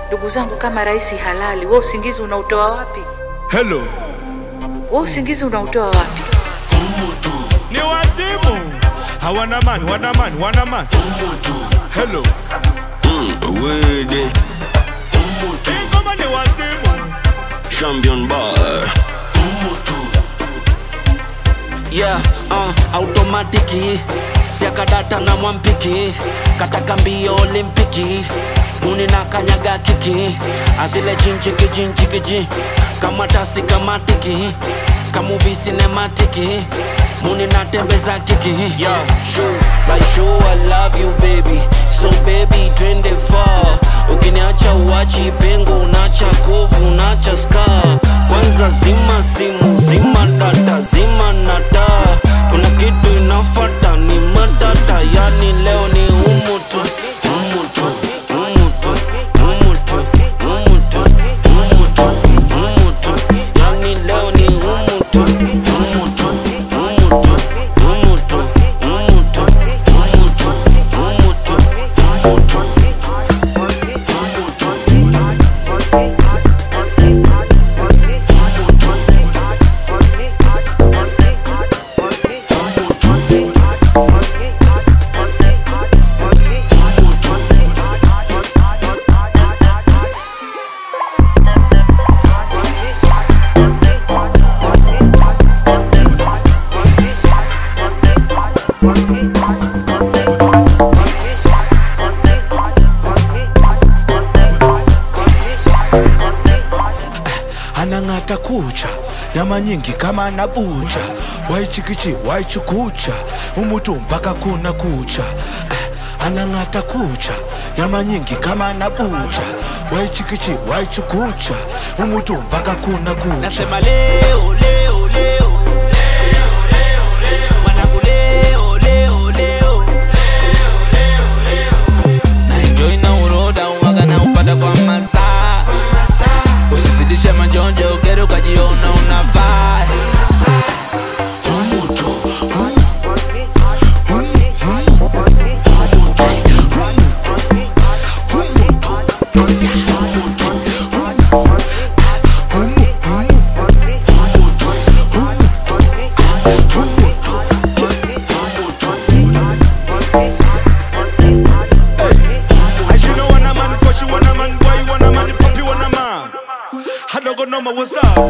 Ndugu zangu, kama rais halali, wewe usingizi unautoa wapi? Hello. Wewe usingizi unautoa wapi? Ni wazimu. Hawana man. Hello. Wede. Kama ni wazimu. Champion bar. Yeah, automatiki. Siaka data na mwampiki. Kataka mbio olimpiki. Muni na kanyaga kiki. Azile jinchiki. Kama tasi kama tiki. Kamuvi cinematiki. Muni na tembeza kiki. Yo, sure I love you baby. So baby twende far. Ukiniacha uachi pengo, unacha kovu, unacha scar. Kwanza zima simu, zima data, zima nata. Kuna kitu inafata ni matata. Yani leo ni umutu. Yani leo ni umutu. Anangata kucha, nyama nyingi kama anabucha. Waichikichi, waichukucha, umutu mpaka kuna kucha. Anangata kucha, nyama nyingi kama anabucha. Waichikichi, waichukucha, umutu mpaka kuna kucha. Nasema leo Mwanangu leo na enjoy na uroda uwaga na upata kwa masaa. Usizidishe majonjo ugere ukajiona unafaa. What's up?